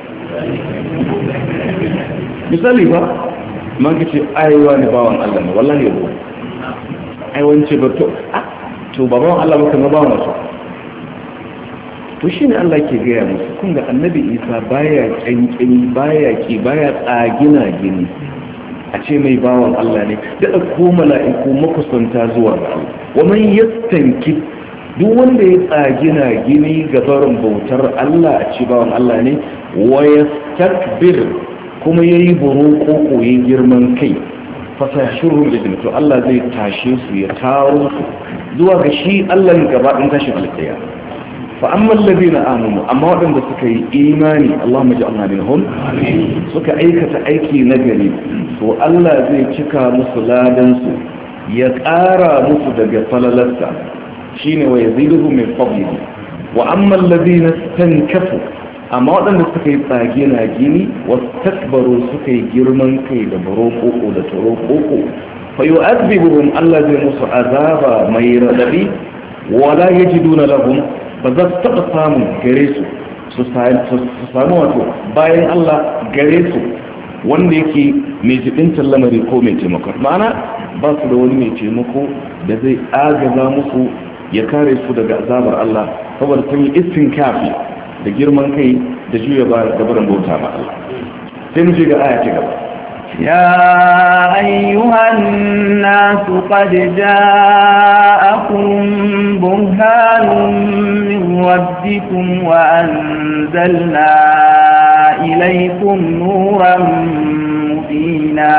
misali ba man ka ce aiwa ne bawan Allah ne wallahi yabo aiwance ba to ba bawan Allah ba kan bawan wasu to shine Allah ke gaya musu kun ga annabi Isa baya kyankyani baya tsagina gini a ce mai bawan Allah ne da ko mala'iku makusanta zuwa ga Allah wa man yastanki duk wanda ya tsagina gini ga barin bautar Allah a ce bawan Allah ne wa yastakbir kuma ya yi buru ko koyi girman kai fasashirun izini to Allah zai tashe su ya taro su zuwa ga shi Allah gaba ɗin tashin alƙiya fa amma alladhina amanu amma waɗanda suka yi imani Allahumma ja'alna minhum suka aikata aiki na gari to Allah zai cika musu ladan su ya ƙara musu daga falalarsa shine wa yaziduhum min fadlihi wa amma alladhina stankafu amma waɗanda suka yi tsage na gini wasu takbaro suka yi girman kai da baro koko da taro koko fa yi azibuhum Allah zai musu azaba mai raɗaɗi wala ya ji duna lahum ba za su taɓa samun gare su samu wato bayan Allah gare su wanda yake mai jibintar lamari ko mai taimako ma'ana ba su da wani mai taimako da zai agaza musu ya kare su daga azabar Allah saboda sun yi istin kafi da girman kai da juya ba da barin bauta ma Allah sai mu shiga aya ta gaba يا أيها الناس قد جاءكم برهان من ربكم وأنزلنا إليكم نورا مبينا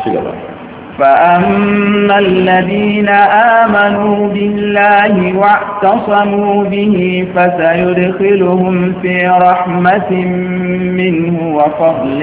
فأما الذين آمنوا بالله واعتصموا به فسيدخلهم في رحمة منه وفضل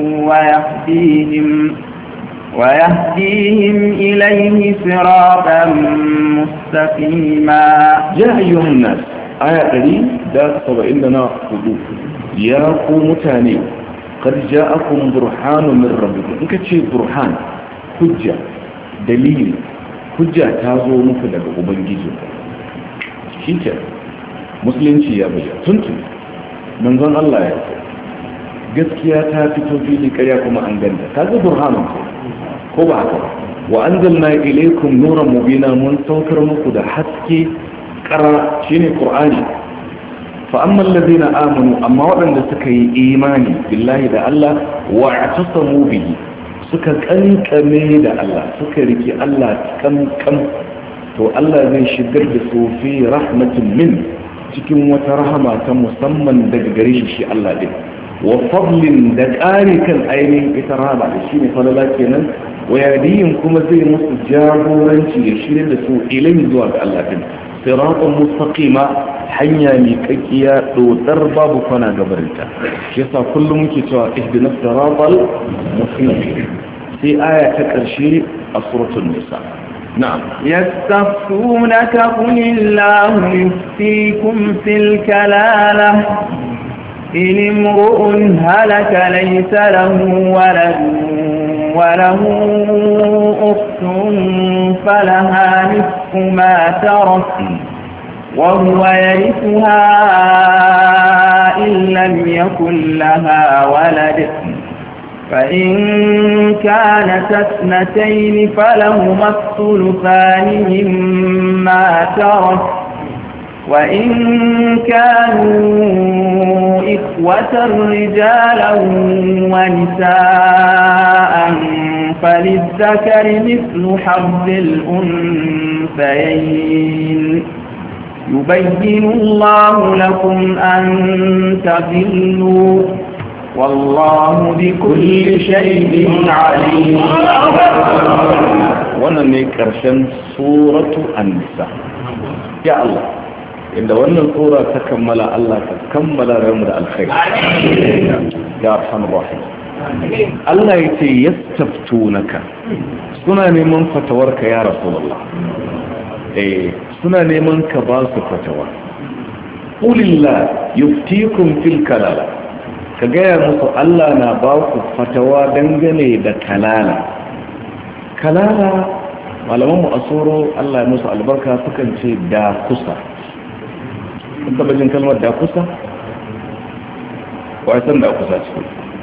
ويهديهم إليه صراطا مستقيما. يا أيها الناس آية قريب ذات سبعيننا خذوه يا قوم تاني قد جاءكم برهان من ربكم إنك تشيء برهان hujja dalili hujja ta zo muku daga ubangiji shi ke musulunci ya bayyana tuntun manzon Allah ya ce gaskiya ta fito fili ƙarya kuma an ganta ta zo burhanin ko ba haka ba wa anzalna ilaykum nuran mubina mun saukar muku da haske ƙara shine qur'ani fa amma alladhina amanu amma waɗanda suka yi imani billahi da Allah wa atasamu bihi suka kankame da Allah suka riki Allah kankan to Allah zai shigar da su fi rahmatin min cikin wata rahama ta musamman daga gare shi Allah din wa fadlin da ƙari kan ainihin ita rahama da shi ne falala kenan wa yadiyin kuma zai musu jagoranci ya shirya da su ilimi zuwa ga Allah din siratan mustaqima hanya mai kakkiya dodar babu kwana gabarinta shi yasa kullum muke cewa ihdinas siratal mustaqim sai aya ta ƙarshe a suratul nisa نعم يستفتونك قل الله يفتيكم في الكلالة إن امرؤ هلك ليس له ولد وله أخت فلها نصف ما ترك وهو يرثها إن لم يكن لها ولد فإن كانت اثنتين فلهما الثلثان مما ترك وإن كانوا إخوة رجالا ونساء فللذكر مثل حظ الأنثيين يبين الله لكم أن تضلوا والله بكل شيء عليم. wannan ne ƙarshen suratu an-nisa ya Allah inda wannan sura ta kammala Allah ka kammala rayuwar da alkhairi ya arhamar rahim. Allah yace yastaftunaka suna neman fatawarka ya rasulullah suna neman ka ba su fatawa qulillah yuftikum fil kalala ka gaya musu Allah na ba ku fatawa dangane da kalala malaman mu asoro Allah ya musu albarka sukan ce da kusa kun taba jin kalmar da kusa wai san da kusa ce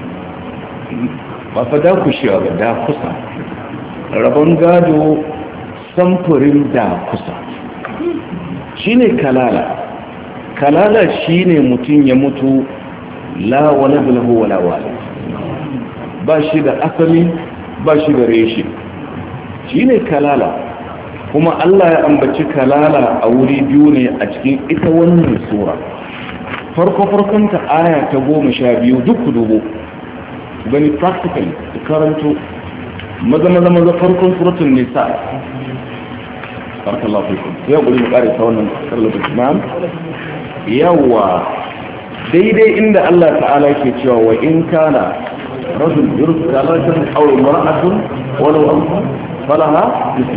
ba fa da kushewa ba da kusa rabon gado samfurin da kusa shine kalala shine mutum ya mutu la walad lahu wala walid ba shi da asali ba shi da reshe shine kalala kuma Allah ya ambaci kalala a wuri biyu ne a cikin ita wannan sura farkon ta aya ta 12 duk dubo gani practically da karanto maza farkon suratul nisa barakallahu fikum ya guri mu kare ta wannan sallatu imam yawa daidai inda Allah ta'ala ke cewa wa in kana rajul yurdu kalatan aw imra'atun walau amsa falaha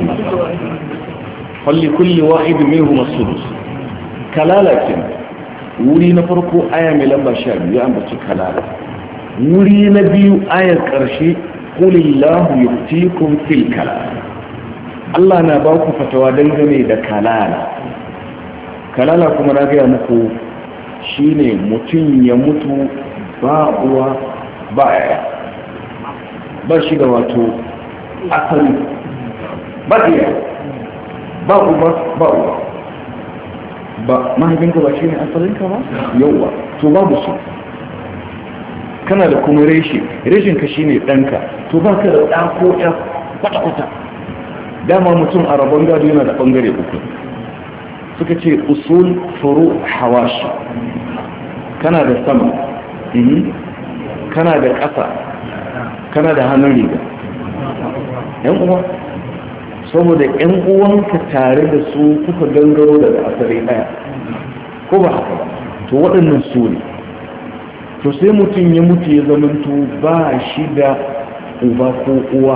falli kulli wahid minhum as-sudus kalalatin wuri na farko aya mai lamba 12 ya ambaci kalala wuri na biyu ayar karshe qulillahu yuftikum fil kalala Allah na ba ku fatawa dangane da kalala kuma na ga muku shine mutum ya mutu ba uwa ba yaya ba shi da wato asali ba iya ba uba ba uwa ba mahaifinka ba shine asalinka ba yauwa to babu su kana da kuma reshinka shine ɗanka to ba ka da ɗa ko ɗa kwata-kwata dama mutum a rabon gado yana da ɓangare uku suka ce usul furu hawashi kana da sama kana da ƙasa kana da hannun riga yan uwa saboda yan uwanka tare da su kuka gangaro daga asali ɗaya ko ba haka ba to waɗannan su ne to sai mutum ya mutu ya zamanto ba shi da uba ko uwa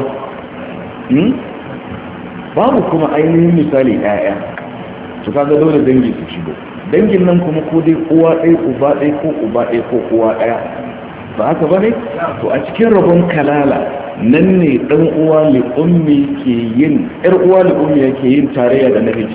babu kuma ainihin misali ɗaya to kaga dole dangi su shigo dangin nan kuma ko dai uwa ɗaya uba ɗaya ko uba ɗaya ko uwa ɗaya ba haka ba ne to a cikin rabon kalala nan ne ɗan uwa li'ummi ke yin ƴar uwa li'ummi yake yin tarayya da namiji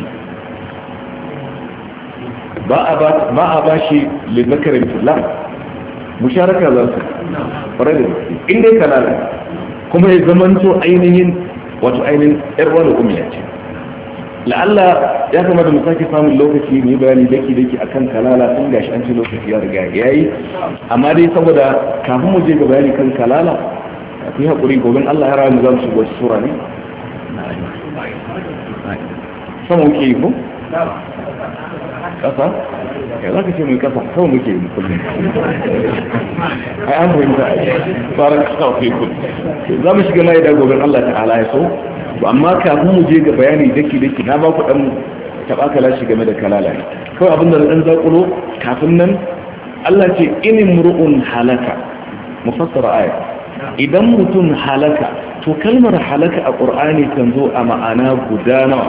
ba a ba shi lizakarin filan musharaka za su fara da inda ya kalala kuma ya zamanto ainihin wato ainihin ƴar uwa li'ummi ya ce la'alla ya kamata mu sake samun lokaci ne bayani daki akan kalala tun gashi an ce lokaci ya riga yayi amma dai saboda kafin mu je ga bayani kan kalala ku yi hakuri gobe Allah ya rayu mu za mu shiga sura ne sama muke yi ko ƙasa ya za ka ce mai ƙasa kawai muke yi kullum ai an fahimta a tsarin ƙasa fi kullum za mu shiga mai da goben Allah ta'ala ya so amma kafin mu je ga bayani daki na ba ku ɗan taɓa kalashi game da kalala ne kawai abin da ɗan zaƙulo kafin nan Allah ce inin ru'un halaka mufassara aya idan mutum halaka to kalmar halaka a ƙur'ani kan zo a ma'ana guda nawa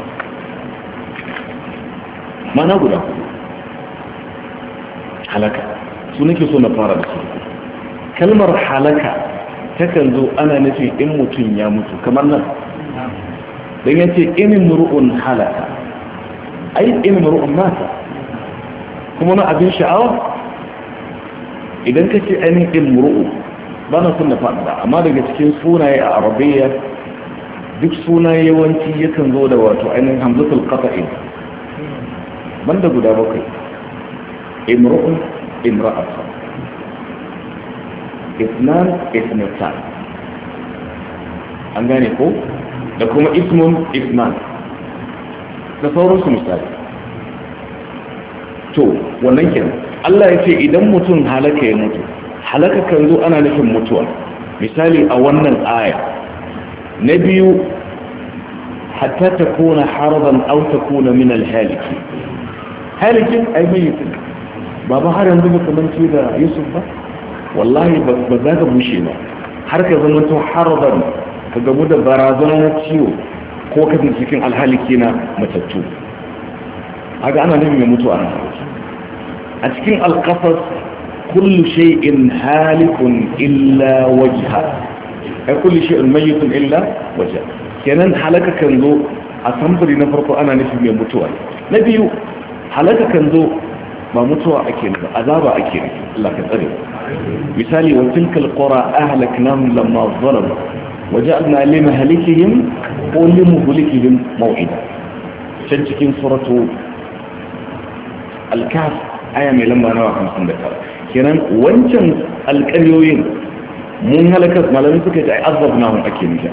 ma'ana guda halaka su nake so na fara da su kalmar halaka takan zo ana nufi in mutum ya mutu kamar nan don yace inin ru'un halaka ai inin ru'un mata kuma na abin sha'awa idan ka ce ainihin imru'u ba na sun da faɗa amma daga cikin sunaye a arabiya duk sunaye yawanci yakan zo da wato ainihin hamzatul qata'i banda guda bakwai imru'un imra'atu isnan isnatan an gane ko da kuma ismun isman da sauransu misali to wannan kenan Allah ya ce idan mutum halaka ya mutu halaka kan zo ana nufin mutuwa misali a wannan aya na biyu hatta takuna haraban aw takuna min al-haliki halikin ai mayyitin baba har yanzu ba kaman ce da Yusuf ba wallahi ba za ka bushe ba har ka zama to haraban ka gamu da barazana na ciwo ko ka cikin alhaliki na matattu haka ana nufin mai mutuwa a cikin alƙasas kullu shay'in halikun illa wajha ai kullu shay'in mayyitun illa wajha kenan halaka kan zo a samfuri na farko ana nufin mai mutuwa na biyu halaka kan zo ba mutuwa ake nufi azaba ake nufi Allah ka tsare misali wa tilkal qura ahlaknahum lamma zalamu waja'alna limahlikihim wa limuhlikihim maw'ida can cikin suratu al-kahf aya mai lamba nawa 59 kenan wancan alƙaryoyin mun halaka malamin suka ce ai azabnahum ake nufi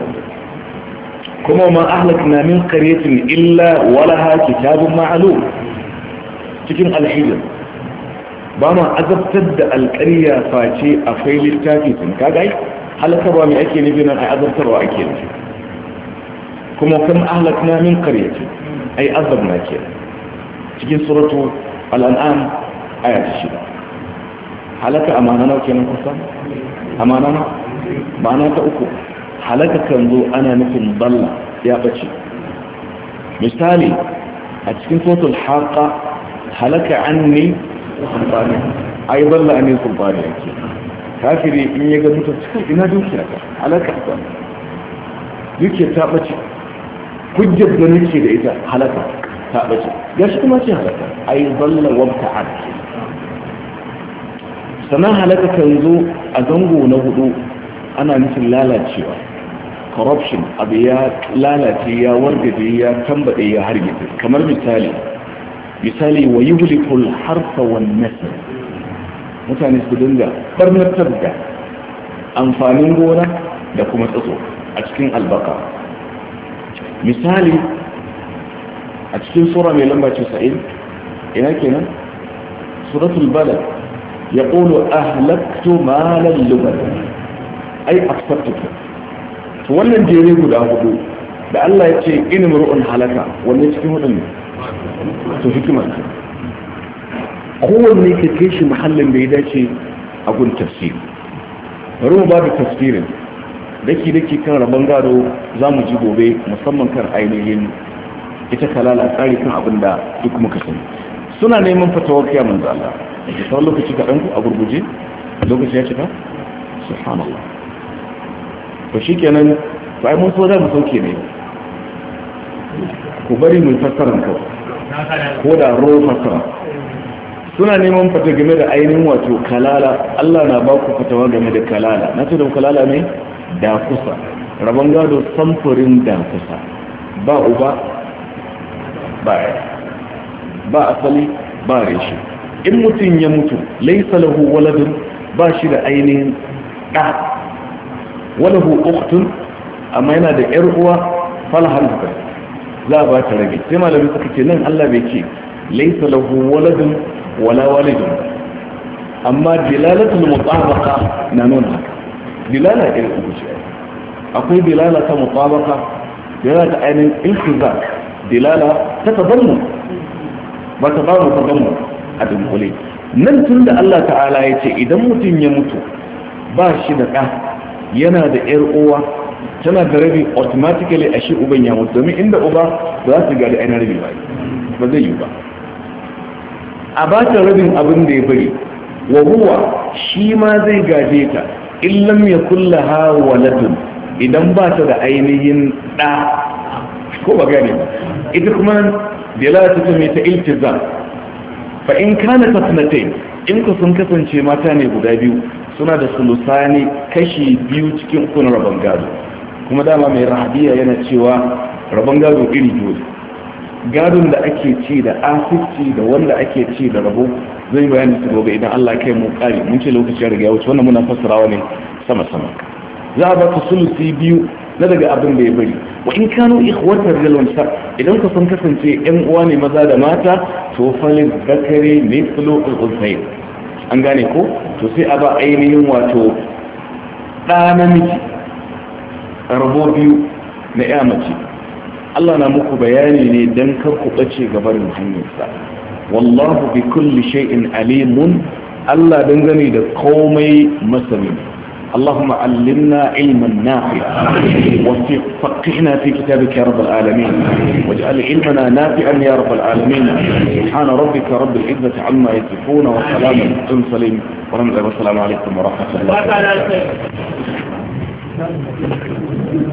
kuma ma ahlakna min qaryatin illa walaha kitabun ma'lum cikin al-hijr ba ma azabtar da alƙarya face akwai littafi sun kaga halakarwa mai ake nufi nan ai azabtarwa ake nufi kuma kam ahlakna min qaryatin ai azabna ke cikin suratu al-an'am aya ta 6 halaka amana nawa kenan kusa amana na ma'ana ta uku halaka kan zo ana nufin balla ya bace misali a cikin suratul haqa halaka anni sultani ai balla anni sultani yake kafiri in ya ga mutum cikin ina dukiya ta halaka ta dukiya ta bace hujjar da nake da ita halaka ta bace gashi kuma ce halaka ai balla wabta'ad sannan halaka kan zo a zango na hudu ana nufin lalacewa corruption abu ya lalace ya wargaje ya tambade ya hargitse kamar misali wa yuhlikul harfa wan nasl mutane su dinga barnatar da amfanin gona da kuma tsatso a cikin albaka misali a cikin sura mai lamba 90 ina kenan suratul balad يقول أهلكت مالا لبدا أي أكثرتك wannan jere guda hudu da Allah ya ce in mur'un halaka wanne cikin hudun ne to hikima ce kowanne ka kai shi mahallin da ya dace a gun tafsir bari mu ba da tafsirin daki kan rabon gado za mu ji gobe musamman kan ainihin ita kalala tsari kan abin da duk muka sani suna neman fatawar kiya manzo Allah da tsawon lokaci kaɗan ku a gurguje lokaci ya cika subhanallah to shi kenan bayan mun so za mu sauke ne ku bari mun fassara kawai ko da ro fassara suna neman fata game da ainihin wato kalala Allah na ba ku fatawa game da kalala na ce da kalala ne da kusa rabon gado samfurin da kusa ba uba ba asali ba reshi in mutum ya mutu laisa lahu waladun ba shi da ainihin ɗa walahu uktun amma yana da ƴar uwa falahal za a ba ta rabi. Sai malamin suka ce nan Allah bai ce laysa lahu waladun wala walidun, amma dilalatul mutabaqa na nuna haka. Dilala irin uku ce, akwai dilala ta mutabaqa, dilala ta ainihin iltizam, dilala ta tadammun, ba ta ba mu tadammun a dunkule. Nan tun da Allah ta'ala ya ce idan mutum ya mutu ba shi da ɗa yana da ‘yar uwa tana da rabi, automatically a shi uban ya mutu, domin inda uba za su gada ainihin rabi ba zai yi ba. A ba ta rabin abin da ya bari, wa huwa shi ma zai gaje ta illam ya kulla ha waladun, idan ba ta da ainihin ɗa, ko ba gane ba. Ita kuma dilata ta mai ta iltizam, fa in kana tasnatain, in ku sun kasance mata ne guda biyu suna da sulusani kashi biyu cikin uku na rabon gado. Kuma dama mai rahabiya yana cewa rabon gado iri biyu, gadon da ake ci da asibiti da wanda ake ci da rabo zai bayani su gobe idan Allah kai mu kare. Mun ce lokaci ya riga ya wuce, wannan muna fassarawa ne sama sama. Za a ba ku sulusi biyu na daga abin da ya bari. Wa in kanu ikhwatar jalwan sa, idan ku sun kasance ƴan uwa ne maza da mata, to falil zakari mithlu al-unthayn. An gane ko? To sai a ba ainihin wato ɗa namiji rabo biyu na ƴa mace. Allah na muku bayani ne dan kar ku bace gabarin hanyarsa. Wallahu bi kulli shay'in alimun. Allah dangane da komai masani. اللهم علمنا علما نافعا وفقهنا في كتابك يا رب العالمين، واجعل علمنا نافعا يا رب العالمين. سبحان ربك رب العزة عما يصفون وسلام على المرسلين والسلام عليكم ورحمة الله وبركاته.